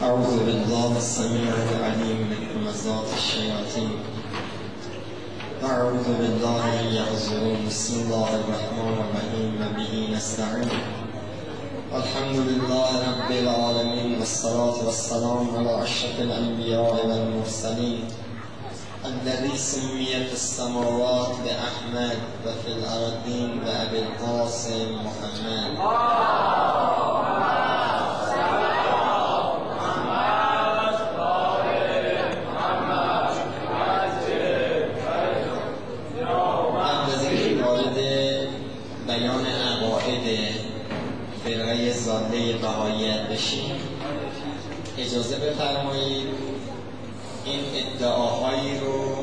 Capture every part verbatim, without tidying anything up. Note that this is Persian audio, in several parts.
أعوذ بالله السميع العليم من همزات الشياطين. أعوذ بالله من يحضرون. بسم الله الرحمن الرحيم وبه نستعين. الحمد لله رب العالمين والصلاة والسلام على أشرف الأنبياء والمرسلين الذي سمي في السماوات بأحمد وفي الأرضين بأبي القاسم محمد. بیان عقاید فرقه ضاله بهائیت بشیم، اجازه بفرمایید این ادعاهایی رو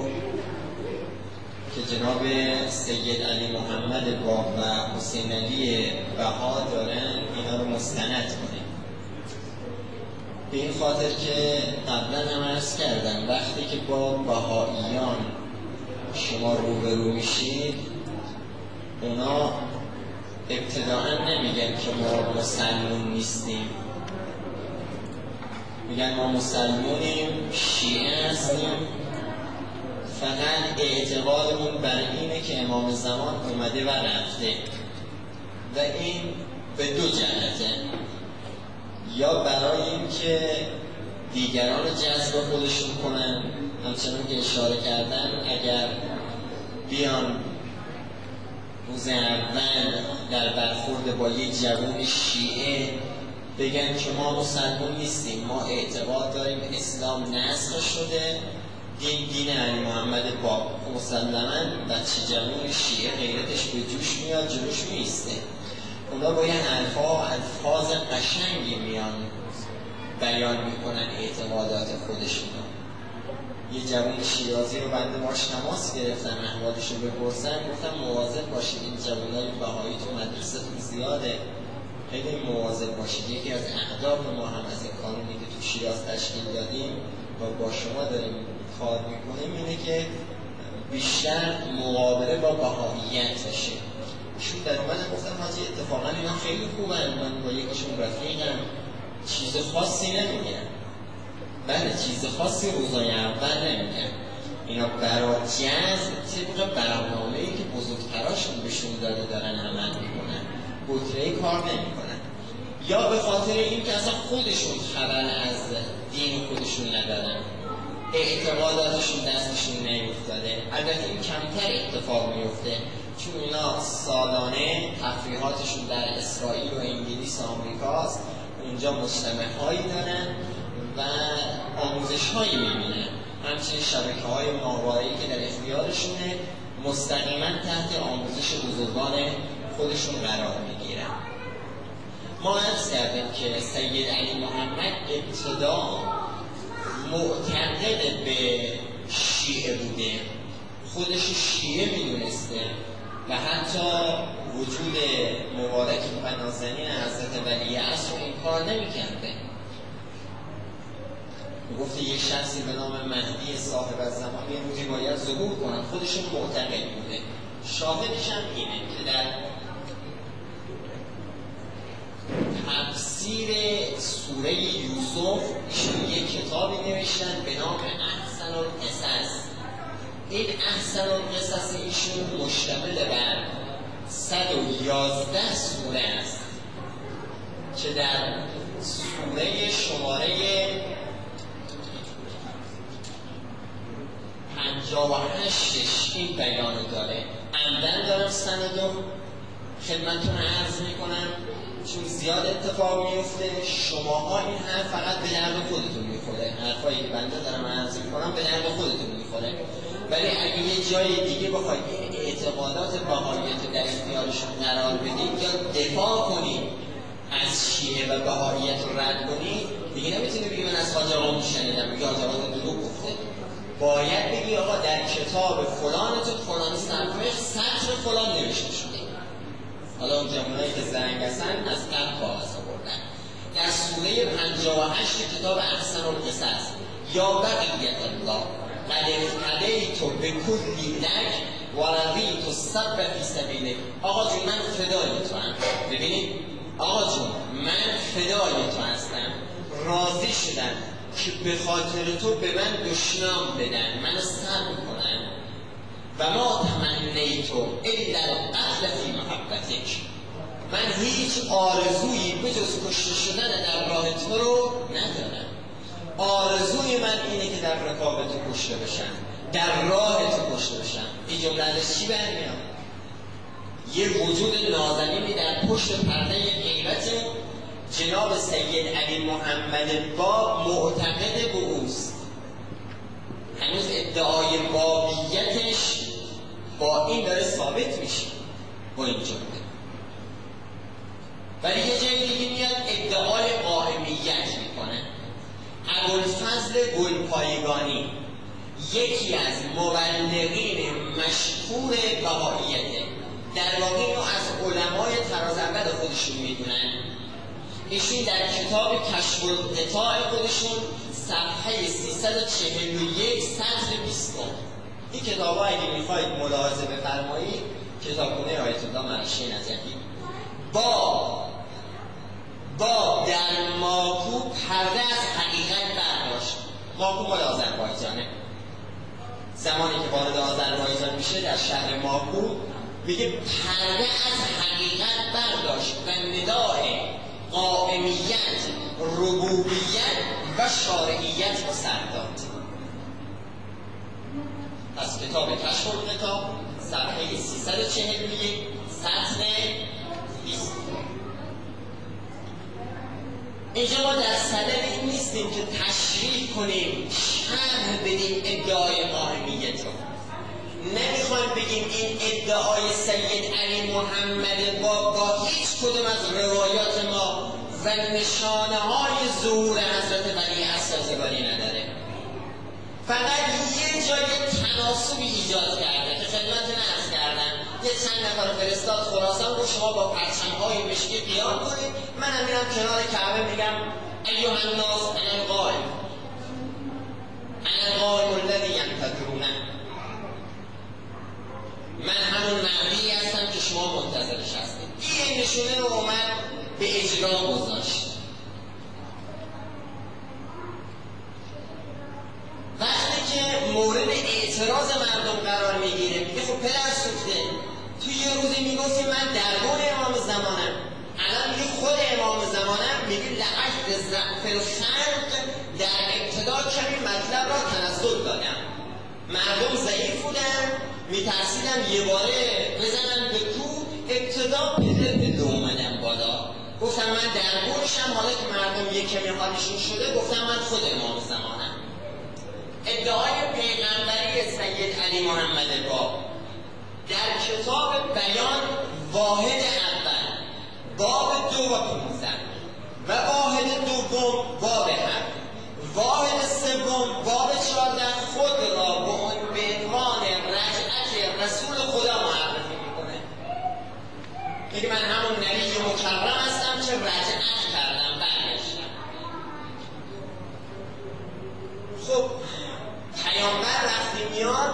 که جناب سید علی محمد باب و حسین علی بها دارن اینا رو مستند کنیم. به این خاطر که قبلا هم عرض کردم وقتی که با بهائیان شما روبرو میشید، اونا ابتداعا نمیگن که ما مسلمون نیستیم، میگن ما مسلمونیم، شیعه هستیم، فقط اعتقادمون بر اینه که امام زمان اومده و رفته. و این به دو جهته، یا برای این که دیگران رو جذب خودشون کنن، همچنان که اشاره کردن اگر بیان روز اول در برخورد با یک جوان شیعه بگن که ما مسلمان نیستیم، ما اعتقاد داریم اسلام نسخ شده، دین دین علی محمد باب، مسلماً بچه جوان شیعه غیرتش به جوش میاد، جلوش میسته. اونا با یه الفاظ الفاظ قشنگی میان بیان میکنن اعتقادات خودشون. یه جوان شیرازی رو بنده ماش تماس گرفتم، احوالش رو بپرسن، گفتم مواظب باشید این جوانای بهایی تو مدرسه‌تون زیاده، خیلی مواظب باشید. یکی از اهداف ما هم از این کانونی که تو شیراز تشکیل دادیم و با شما داریم کار میکنیم اینه که بیشتر مقابله با بهاییت بشه. ایشون در من گفتم حاجی اتفاقا اینا خیلی خوبن، من با یکیشون رفیقم، چیز خاصی نمیگن. بله چیز خاصی روزای اول نمیگن، اینا برای جذب طبق برنامه‌ای که بزرگتراشون بهشون داده دارن عمل میکنن، بطره‌ای کار نمیکنن، یا به خاطر این که اصلا خودشون خبر از دین خودشون ندارن، اعتقاداتشون دستشون نیفتاده. البته این کمتر اتفاق میفته چون اینا سالانه تفریحاتشون در اسرائیل و انگلیس و آمریکاست، اونجا مجتمع‌هایی دارن و آموزش هایی میبینن، همچنین شبکه های ماهواره‌ای که در اختیارشونه مستقیما تحت آموزش بزرگان خودشون قرار میگیرن. ما عرض کردیم که سید علی محمد ابتدا معتقد به شیعه بوده، خودش شیعه میدونسته و حتی وجود مبارک و نازنین حضرت ولی عصر این کار نمی‌کرده. گفته یک شخصی به نام مهدی صاحب الزمان یه روزی باید ظهور کنن، خودشون معتقد بوده. شاهدش هم اینه که در تفسیر سوره یوسف ایشون یک کتابی نوشتن به نام احسن القصص. این احسن القصص ایشون مشتمل بر صد و یازده سوره است که در سوره شماره پنجاه و هشتش این بیان داره. عمدن دارم سندو خدمتتون عرض میکنم چون زیاد اتفاق میفته، شماها این حرف فقط به درد خودتون میخوره، حرفایی که بنده دارم عرض میکنم به درد خودتون میخوره، ولی اگه یه جای دیگه بخواید اعتقادات بهائیت در اختیارشون قرار بدید یا دفاع کنید از شیعه و بهائیت رو رد کنید، دیگه نمیتونید بگید من از حاج آقا شنیدم یا حاج آقا دروغ گفته. باید بگی آقا در کتاب فلان تو فلان صفحه سطر فلان نوشته شده. حالا اون جمعونایی که زنگ هستن از قبل کاغذ آوردن. در سوره پنجاه و هشت کتاب احسن القصص یا بقیت الله قد افتدیت بکلی لک و رضیت الصبر فی سبیلک. آقا جون من فدای تو هم. ببینید آقا جون من فدای تو هستم، راضی شدن که به خاطر تو به من دشنام بدن، من صبر کنن. و ما تمنیتو الا القتل فی محبتک، من هیچ آرزویی به جز کشته شدن در راه تو رو ندارم. آرزوی من اینه که در رکاب تو کشته بشم، در راه تو کشته بشم. این جمله ازش چی برمیاد؟ یه وجود نازنینی در پشت پرده غیبت جناب سید علی محمد باب معتقد به اوست. هنوز ادعای بابیتش با این داره ثابت میشه با این جمله. ولی یه جایی دیگه میاد ادعای قائمیت میکنه. ابوالفضل گلپایگانی یکی از مبلغین مشهور بهائیته، در واقع اینو از علمای تراز اول خودشون میدونن. ایشون در کتاب کشف القطاع خودشون صفحه سیصد و چهل و یک سطر بیست، این کتاب ها اگه میخواید ملاحظه بفرمایید کتابخونه آیت الله مرشی نجفی، با با در ماکو پرده از حقیقت برداشت. ماکو مال آذربایجانه. زمانی که وارد آذربایجان میشه در شهر ماکو میگه پرده از حقیقت برداشت و ندای قائمیت، ربوبیت و شارعیت رو سر داد. پس کتاب کشف القطاع صفحه سیصد و چهل و یک سطر بیست. اینجا ما در صدد این نیستیم که تشریح کنیم، شرح بدیم ادعای قائمیت رو. نمیخوایم بگیم این ادعای سید علی محمد با با هیچ کدوم از روایات ما و نشانه های ظهور حضرت ولی اساسگانی نداره. فقط یه جای تناسبی ایجاد کرده که خدمتتون عرض کردم. یه چند نفر فرستاد خراسان رو شما با پرچم‌های مشکی قیام کنید، منم میرم کنار کعبه میگم ایها الناس انا القائم انا القائم الذی ینتظرونه، من همون مهدی هستم که شما منتظرش هستید. این نشونه رو اومد به اجرا گذاشت. وقتی که مورد اعتراض مردم قرار میگیره میگه خب پدر سوخته، تو یه روزی میگفتی من دربار امام زمانم، الان میگه خود امام زمانم، میگه لعهد ضعف الخلق در ابتدا کمی مطلب را تنزل دادم. مردم ضعیف بودن، میترسیدم یه باره بزنم به کو، ابتدا پدر پدر اومدم بالا، گفتم من دربارشم، حالا که مردم یه کمی حالشون شده گفتم من خود امام زمانم. ادعای پیغمبری سید علی محمد باب در کتاب بیان واحد اول باب دو و پونزده و واحد دوم باب هفت، واحد سوم باب چهارده خود را به عنوان رجعت رسول خدا معرفی میکنه. میگه من همون نبی مکرم هستم که رجعت کردم، برگشتم. خب پیامبر وقتی میاد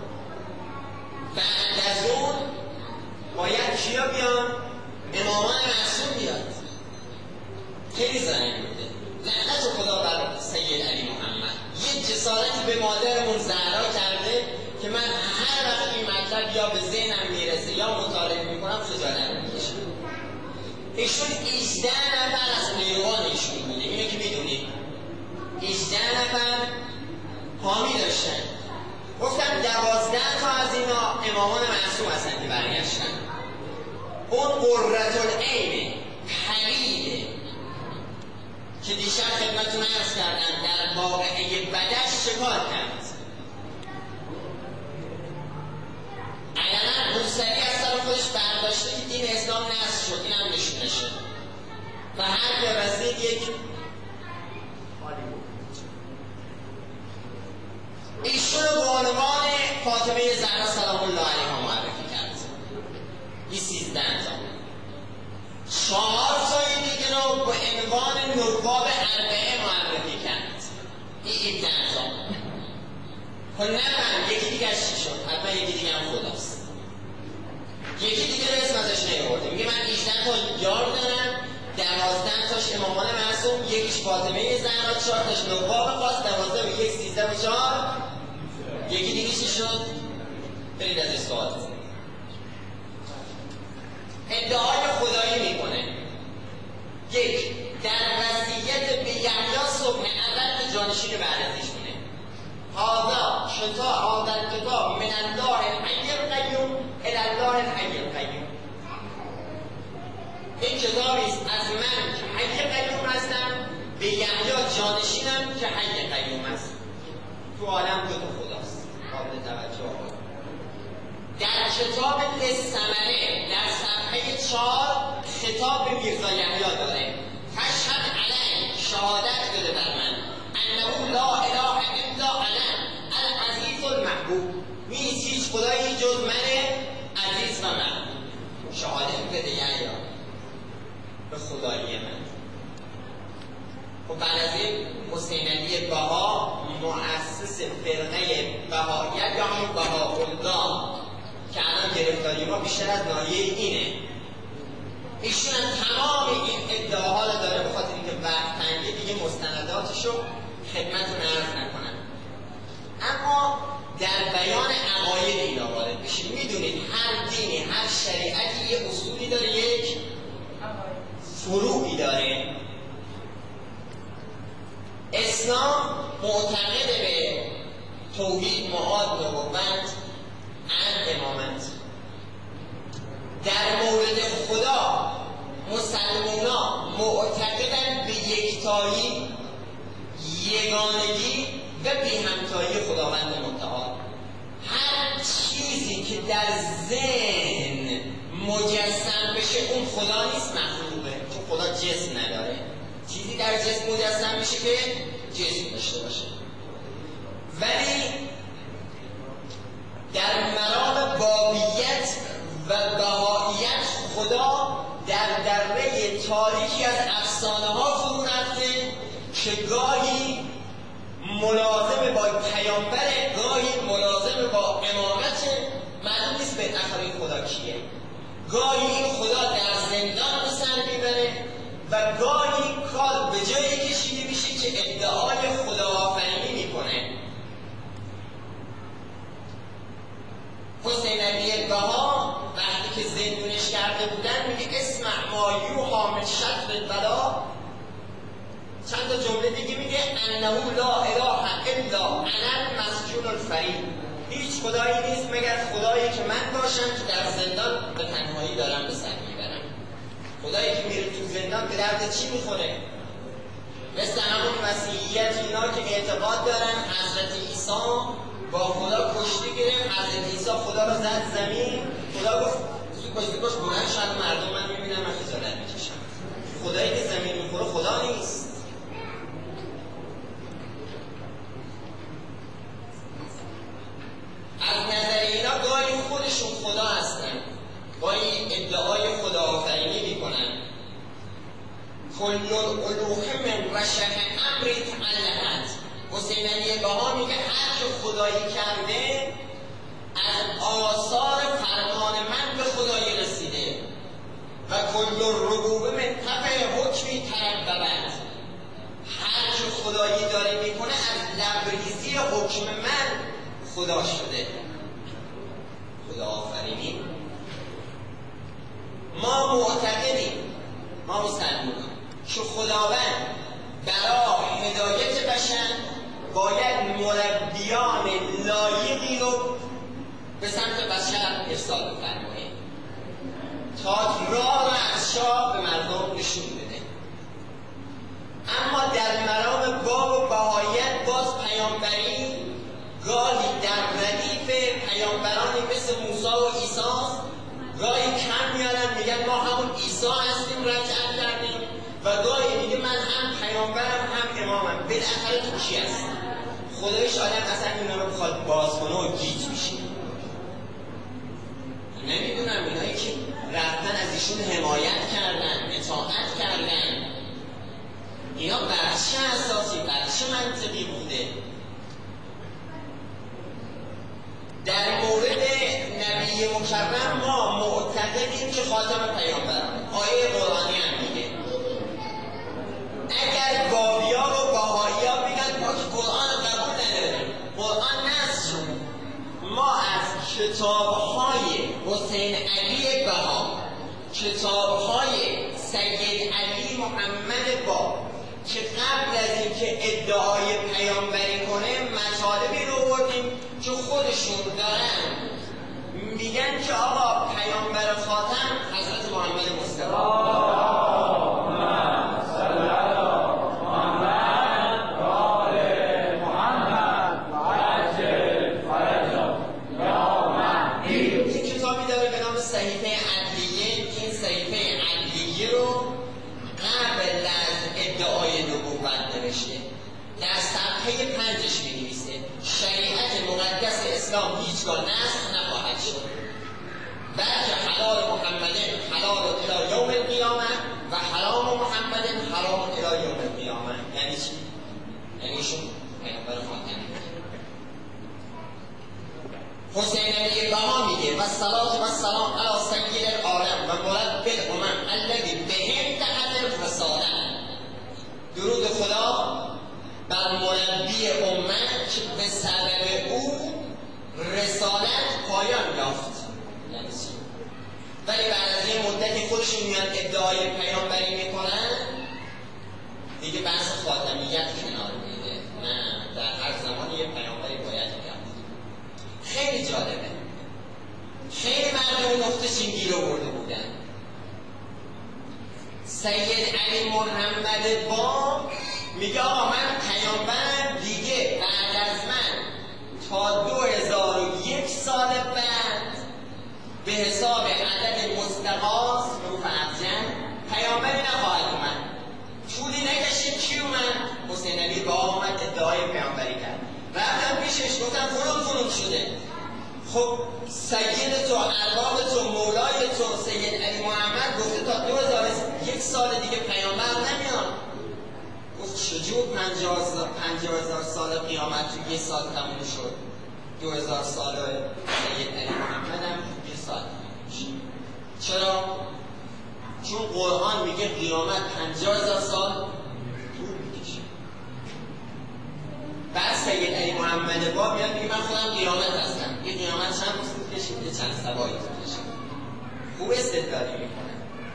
بعد از اون باید کیا بیان؟ امامان معصوم بیاد. خیلی ظاهر بوده. لعنت خدا بر سید علی محمد. یه جسارتی به مادرمون زهرا کرده که من هر وقت این مطلب یا به ذهنم میرسه یا مطالعه میکنم خجالت میکشم. ایشون هجده نفر از پیروان ایشون بوده، اینو که میدونید. هجده نفر حامی داشتن. گفتم دوازده تا از اینا امامان معصوم هستن که برگشتن. اون قرة العین پریده که دیشب خدمتتون عرض کردم در واقعه بدش چکار کرد. علنا روسری از سر خودش برداشته که دین اسلام نصر شد، این هم نشونه شد و هر که رسید یک ایشون رو به عنوان فاطمه زهرا سلام الله علیها معرفی کرد. این سیزده تا. چهار تای دیگه رو به عنوان نواب اربعه معرفی کرد. این هفده تا. خب نفهم یکی دیگه از چی شد؟ حتما یکی دیگه هم خداست. یکی دیگه رو اسم ازش نیاورده. میگه من هجده تا یار دارم، دوازده تاش امامان معصوم، یکیش فاطمه زهرا، چهار تاش نواب خاص، دوازده و یک سیزده و چهار، یکی دیگه چی شد؟ برید از سوال. ادعای خدایی میکنه. یک، در وصیت به یحیی صبح اول به جانشین بعد ازش کنه. هذا شتاء هذا الكتاب من الله الحی القیوم الی الله الحی القیوم. این کتابی است از من که حی قیوم هستم به یحیی جانشینم که حی قیوم است. تو عالم دو تا خداست. قابل توجه آقا. در کتاب لثمره در صفحه چهار خطاب به میرزا یحیی داره. تشهد علی، شهادت بده بر من، انه لا اله الا انا العزیز المحبوب، نیست هیچ خدایی جز من عزیز و محبوب. شهادت بده یحیی به خدایی من. خب بعد از این حسین علی بها مؤسس فرقه بهائیت یا همون بهاءالله که الان گرفتاری ما بیشتر از ناحیه اینه، ایشون تمام این ادعاها رو داره به خاطر اینکه وقت تنگه دیگه مستنداتشو خدمتتون عرض نکنم. اما در بیان عقاید اینا وارد بشیم. میدونید هر دینی هر شریعتی یه اصولی داره، یک فروعی داره. اسلام معتقد به توحید، معاد، نبوت، عدل، امامت. در مورد خدا مسلمانان معتقدند به یکتایی، یگانگی و بی همتایی خداوند متعال. هر چیزی که در ذهن مجسم بشه اون خدا نیست، مخلوقه، چون خدا جسم نداره. چیزی در جسم مجسم میشه که جسم داشته باشه. ولی در مرام بابیت و بهائیت خدا در دره تاریکی از افسانه ها فرو رفته که گاهی ملازم با پیامبر، گاهی ملازم با امامت، معلوم نیست به نخواهی خدا کیه. گاهی این خدا در زندان به سر میبره و گاهی کار به جایی کشیده میشه که ادعای خداآفرینی میکنه. حسین علی بها وقتی که زندونش کرده بودن میگه اسمع ما یوحی من شطر البلا. چند تا جمله دیگه میگه انه لا اله الا انا المسجون الفرید، هیچ خدایی نیست مگر خدایی که من باشم که در زندان به تنهایی دارم به سر میبرم. خدایی که میره تو زندان به درد چی میخوره؟ مثل همون مسیحیت اینا که اعتقاد دارن حضرت عیسی با خدا کشته گرفت، حضرت عیسی خدا رو زد زمین، خدا گفت زود باش زود باش بلند شد مردم من میبینم من خجالت میکشم. خدایی که زمین میخوره خدا نیست. از نظر اینا گاهی خودشون خدا هستن، گاهی ادعای خدا آفرینی میکنن. کل الالوه من رشح امر تعلقت. حسین علی بها میگه هر که خدایی کرده از آثار فرمان من به خدایی رسیده و کل الربوبه من تبع حکمی ترببت. هر که خدایی داره میکنه از لبریزی حکم من خدا شده. خدا آفرینی. ما معتقدیم، ما مسلمانیم که خداوند برای هدایت بشر باید مربیان لایقی رو به سمت بشر ارسال بفرمایه تا راه و ارشاد به مردم نشون بده. اما در مرام باب و بهایت باز پیامبری گاهی در ردیف پیامبرانی مثل موسی و عیسی گاهی کم میارن، میگن ما همون عیسی هستیم رجعت کردیم، و گاهی میگه من هم پیامبرم هم امامم. بالاخره تو کی هست؟ خدایش آدم اصلا اینا رو بخواد باز کنه و گیج میشه. نمیدونم اینایی که رفتن از ایشون حمایت کردن، اطاعت کردن، اینا بر چه اساسی، بر چه منطقی بوده؟ در مورد نبی مکرم ما معتقدیم که خاتم پیامبران. آیه قرآنی هم میگه حسین علی بها کتاب‌های سید علی محمد با که قبل از اینکه ادعای پیامبری کنه مطالبی رو آوردیم که خودشون دارن میگن که آقا پیامبر خاتم حضرت محمد مصطفی. در صفحه پنجش می نویسه شریعت مقدس اسلام هیچگاه نسخ نخواهد شد بلکه حلال محمد حلال الی یوم القیامه و حرام محمد حرام الی یوم القیامه. یعنی چی؟ یعنی ایشون پیامبر خاتمی. حسین علی بها میگه و الصلاة و السلام علی سید العالم و مربی الامم الذی بهم تحت الرساله. درود خدا بر مربی امت که به سبب او رسالت پایان یافت. یعنی چی؟ ولی بعد از یه مدتی خودشون میان ادعای پیامبری میکنن دیگه بحث خاتمیت کنار میده. نه، در هر زمان یه پیامبری باید میاد. خیلی جالبه، خیلی مردم نقطه چینگی رو برده بودن. سید علی محمد با میگه آقا من پیامبرم دیگه بعد از من تا دو هزار و یک سال بعد به حساب عدد مستقاس رو فرزن پیامبری نخواهد اومد. طولی نکشید کی اومد؟ حسین علی با آمد ادعای پیامبری کرد. رفتم پیشش گفتم فلان فلان شده. خب سید تو ارباب تو مولای تو سید علی محمد گفته تا دو هزار و یک سال دیگه پیامبر نمیاد. گفت چجور پنجاه هزار سال قیامت تو یه سال تموم شد؟ دو هزار سال سید علی محمد هم یه سال شد. چرا؟ چون قرآن میگه قیامت پنجاه هزار سال طول میکشه. بعد سید علی محمد با میاد میگه من خودم قیامت هستم. یه قیامت چند روز طول کشید؟ یه چند سبایی طول کشید. خوب استدلالی میکنه.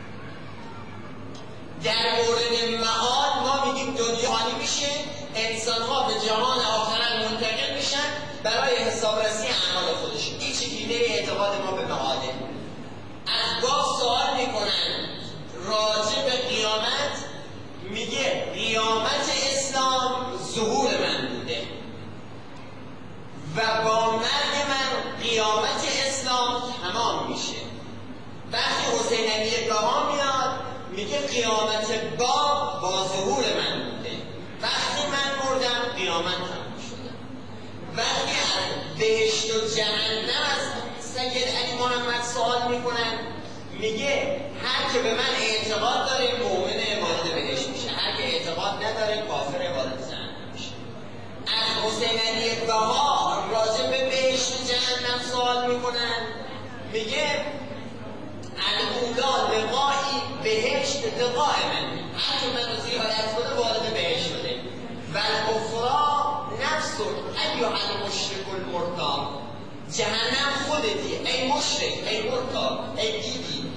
در مورد معاد ما میگیم دنیا خالی میشه، انسان‌ها به جهان آخرت منتقل میشن برای حسابرسی اعمال خودشون. این چیزی اعتقاد ما به معاده. از گاه سوال میکنن راجع به قیامت، میگه قیامت اسلام ظهور من بوده و با مرگ من قیامت اسلام تمام میشه. وقتی حسین علی بها میاد میگه قیامت با با ظهور من بوده. وقتی من مردم قیامت تمام شده. وقتی از بهشت و جهنم از سید علی محمد سوال میکنن میگه هر که به من اعتقاد داره مؤمن وارد بهشت میشه، هر که اعتقاد نداره کافر وارد جهنم میشه. از حسین علی بها راجع به بهشت و جهنم سوال میکنن میگه الاولا لقایی بهشت لقاء من، هر که من رو زیارت کنه وارد بهشت شده. و الاخرا نفس ایها المشرک المرتاب، جهنم خودتی ای مشرک ای مرتاب ای دیدی.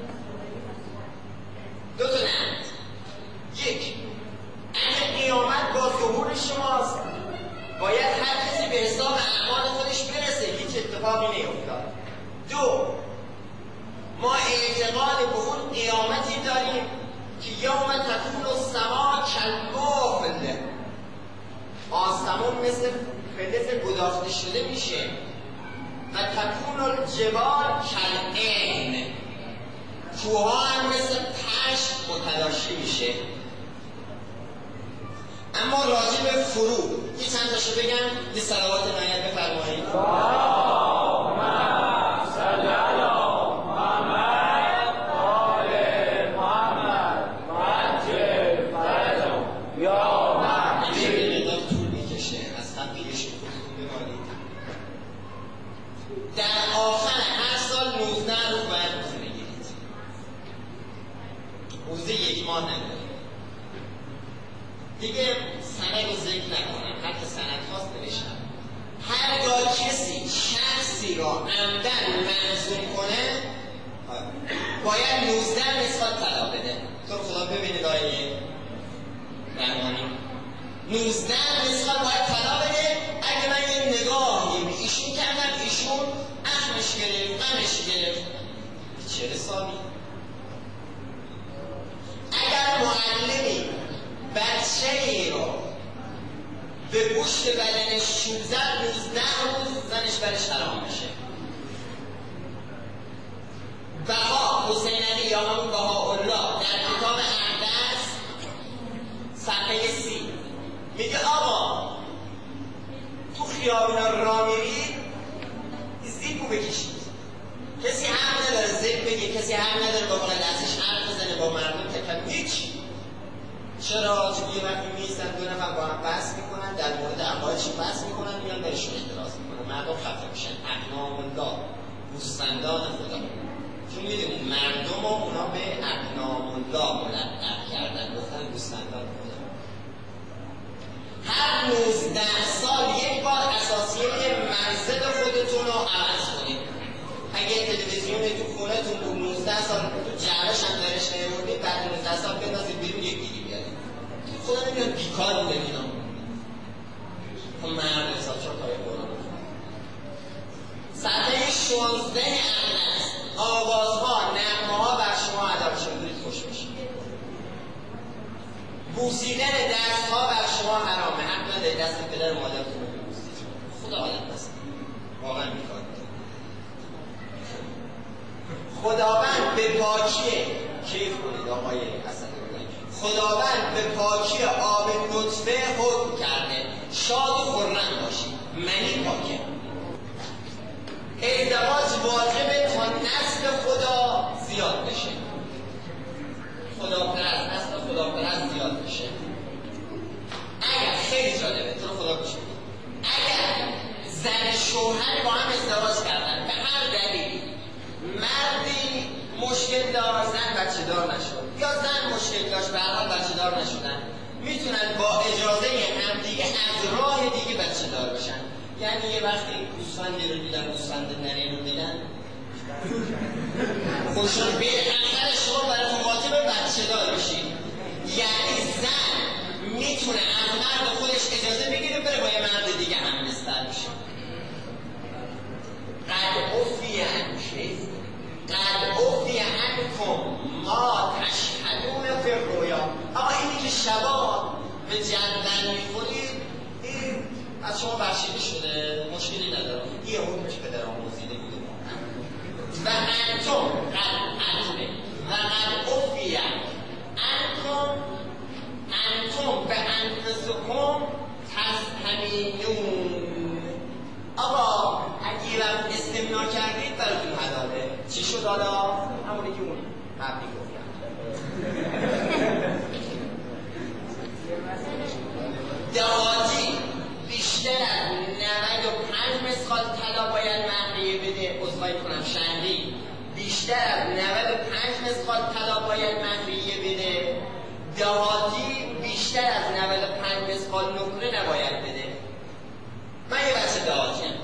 دو تا نمت. یک، اگه قیامت با ظهور شماست باید هر کسی به حساب اعمال خودش برسه، هیچ اتفاقی نیفتاد. دو، ما اعتقاد به اون قیامتی داریم که یوم تکون السما کالمهل، آسمون مثل فلز گداخته شده میشه و تکون الجبال کالعهن، کوها هم مثل پشم متلاشی میشه. اما راجع به فرو یه چند تاشو بگم، یه صلوات نایت بفرمایید. در آخر هر سال نوزده روز باید روزه بگیرید. روزه یک ماه ندارید دیگه. سند رو ذکر نکنم، هر که سند خواست نوشتم. هرگاه کسی چند ای را عمدن محزون کنه باید نوزده مسقال طلا بده. تو خدا ببینید آیه رحمانی نوزده مسقال باید طلا بده. اگه من یه نگاهی به ایشون کردم ایشون اخمش گرفت غمش گرفت چهل سالی. اگر معلمی بچه ای رو به گوشت بدنش چوب زد نوزده روز زنش برش حرام میشه. بها حسین علی یا همون بهاءالله در کتاب اقدس صفحه سی میگه آقا تو خیابونا را میرید زیپو بکشید. کسی حق نداره زیپ بگه، کسی حق نداره با دستش حرف بزنه با مردم تکلم هیچ. چرا؟ چون یه وقتی میستن دو نفر با هم بحث میکنن در مورد اموالش بحث میکنن میان بهشون اعتراض میکنن مردم خفه میشن. اقنام الله گوسفندان خدا. چون میدونید مردم رو اونا به اقنام الله ملقب کردن گفتن گوسفندان خدا. هر نوزده سال یک بار اساسیه منزل خودتون رو عوض کنید. اگه تلویزیون تو خونتون بود نوزده سال تو جعبش هم درش نیاوردید بعد نوزده سال بندازید بیرون یک دیگه بیارید. خدا نمیاد بیکار بودن اینا. خب مرد حساب چون تای قرآن صفحه شانزده اقدس آوازها نغمه‌ها بر شما ادب شدید خوش میشه. بوسیدن دستها بر شما حرامه. حق ندارید دست پدر مادرتون رو ببوسید. خدا عالم هست واقعا میکنید. خداوند به پاکی کیف کنید آقای اسدالله خداوند به پاکی آب نطفه حکم کرده شاد و خرم باشید. منی پاکه. ازدواج واجبه تا نسل خدا زیاد بشه. خدا پرست نسل خدا پرست زیاد بشه. اگر خیلی جالبه تو رو خدا بشه اگر زن شوهر با هم ازدواج کردن به هر دلیلی مردی مشکل دار زن بچه دار نشد یا زن مشکل داشت به هر حال بچه دار نشدن میتونن با اجازه همدیگه از راه دیگه بچه دار بشن. یعنی یه وقتی گوسفندی رو دیدن گوسفند نری رو دیدن خوشون به اخر شما براتون واجبه بچه دار بشید. یعنی زن میتونه از مرد خودش اجازه بگیره بره با یه مرد دیگه هم نسبت بشه. قد افی انکم قد افی انکم ما تشهدون فی الرؤیا. آقا اینی که شبا به جدول میخورید این از شما بخشیده شده مشکلی نداره. یه حکم که پدر آموزیده بوده و انتم قد انتم و قد افی انکم انتم به انفسکم تستمینون. آقا اگه یه وقت استمنا کردید براتون حلاله. چی شد حالا؟ همونی که اون قبلی گفتم. دهاتی بیشتر از نود و پنج مسقال طلا باید مهریه بده. عذرخواهی کنم شهری بیشتر از نود و پنج مسقال طلا باید مهریه بده. دهاتی بیشتر از نود و پنج مسقال نقره نباید بده. من یه بچه دهاتیم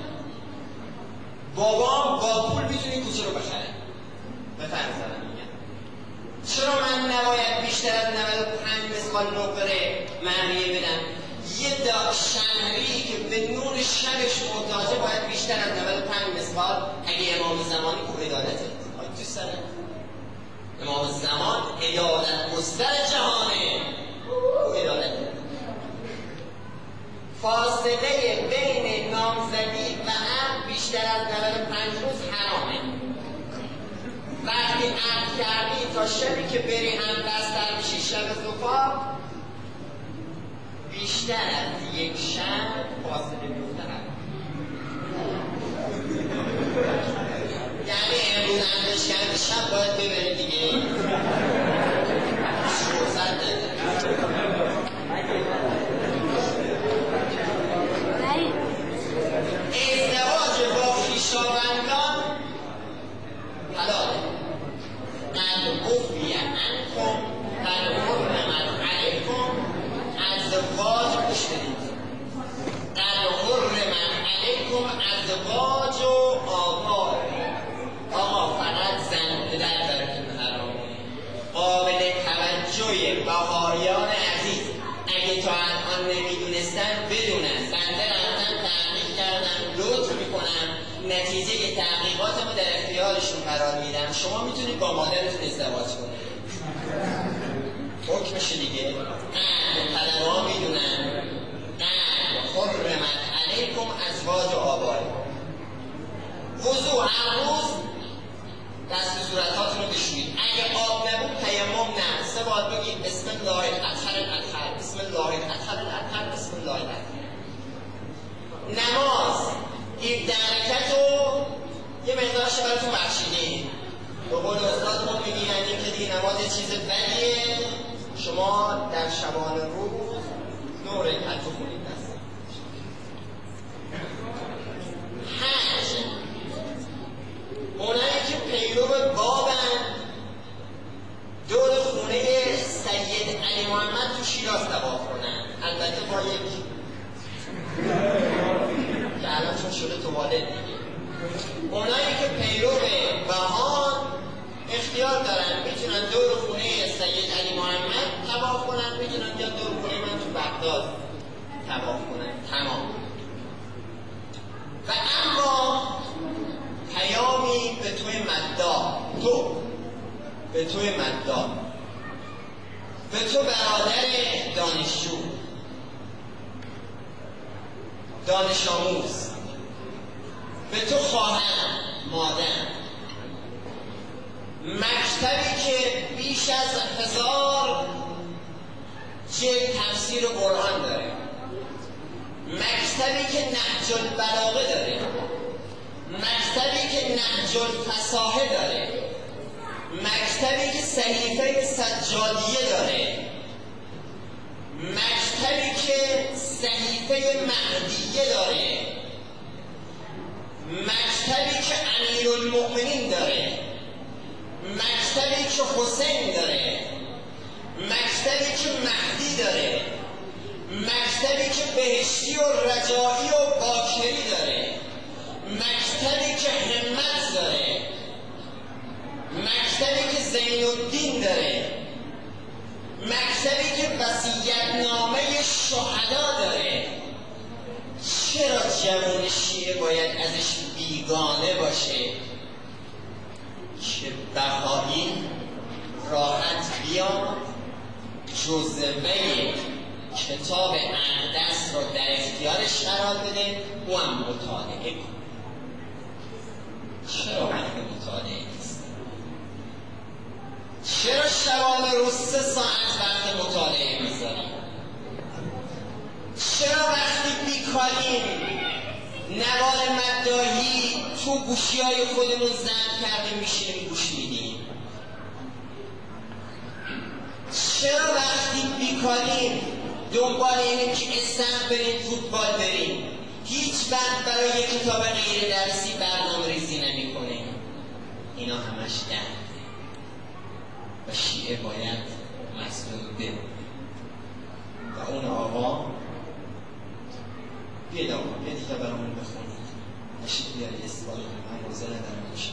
بابام با پول میتونی کوچه رو بخره بفرم زدم میگم چرا من نباید بیشتر از نود و پنج مسقال نقره مهریه بدم؟ یه دا شهری که به نور شبش محتاجه باید بیشتر از نود و پنج مسقال. اگه امام زمانی که عدالته آی تو سره امام زمان عدالت مستر جهانه او عدالته. فاصله بین نامزدی و عقد بیشتر از نود و پنج روز حرامه. وقتی عقد کردی تا شبی که بری هم بستر میشی شب صفا بیشتر از یک شب فاصله بیفته حرام. یعنی امروز عقدش کردی شب باید ببری دیگه فرصت نده. ازدواج با خویشاوندان حلاله. قد عفی عنکم قد حرمت علیکم ازواج گوش بدید قد حرمت علیکم ازواج و همراهیان عزیز، اگه تا الان نمیدونستن بدونن بنده رفتم تحقیق کردم، لطف میکنم نتیجه تحقیقاتمو در اختیارشون قرار میدم. شما میتونید با مادرتون ازدواج کنید، حکمشه دیگه. قد طلبه ها میدونن قد حرمت علیکم ازواج آبائکم. وضوء هر روز دست و صورتاتون رو بشویید. اگه آب نبود تیمم نه، سه بار بگید بسم الله الاطهر الاطهر، بسم الله الاطهر الاطهر، بسم الله الاطهر. نماز هفده رکعت رو یه مقدارش براتون بخشیدیم. به قول استادمون میگن که دیگه نماز چیز بدیه، شما در شبانه روز نه رکعت رو خونید. دست حج، اونایی که پیرو بابن دور خونه سید علی محمد تو شیراز طواف کنن، البته با یک که الان چون شده تو والد دیگه. اونایی که پیرو بهان اختیار دارن میتونن دور خونه سید علی محمد طواف کنن، میتونن یا دور خونه من تو بغداد طواف کنن. تمام. و اما پیامی به توی مدار، تو به توی مدار، به تو برادر دانشجو، دانش آموز، به تو خواهر، مادر، مکتبی که بیش از هزار جلد تفسیر قرآن داره، مکتبی که نهج البلاغه داره، مکتبی که نهج الفصاحه داره، مکتبی که صحیفه سجادیه داره، مکتبی که صحیفه مهدیه داره، مکتبی که امیرالمؤمنین داره، مکتبی که حسین داره، مکتبی که مهدی داره، مکتبی که بهشتی و رجایی و باکری داره، مکتبی که همت داره، مکتبی که زین الدین داره، مکتبی که وصیت‌نامه شهدا داره. چرا جوان شیعه باید ازش بیگانه باشه که بهایی راحت بیاد جزوه کتاب اقدس رو در اختیارش قرار بده و هم مطالعه کن؟ چرا وقت مطالعه نیست؟ چرا شبانه روز سه ساعت وقت مطالعه میذاریم؟ چرا وقتی بیکاریم نوار مداحی تو گوشی های خودمون زن کردیم میشینیم گوش میدیم؟ چرا وقتی بیکاریم دنبال اینه که استخ بریم فوتبال بریم، هیچ وقت برای کتاب غیر درسی برنامه ریزی نمی کنیم؟ اینا همش درده و شیعه باید مسئول بمونه. و اون آقا بیاد آقا بیاد دیگه برامون بخونید، نشید بیاری استفاده کنیم، من روزه ندارم باشم.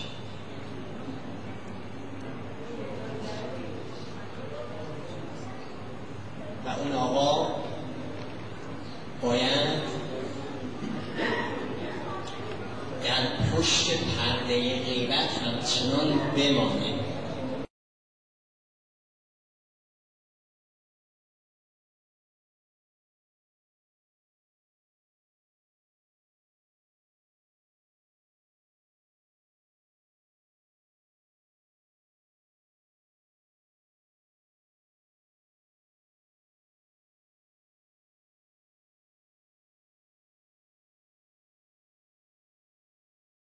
و اون آقا باید در پشت پرده غیبت همچنان بمانه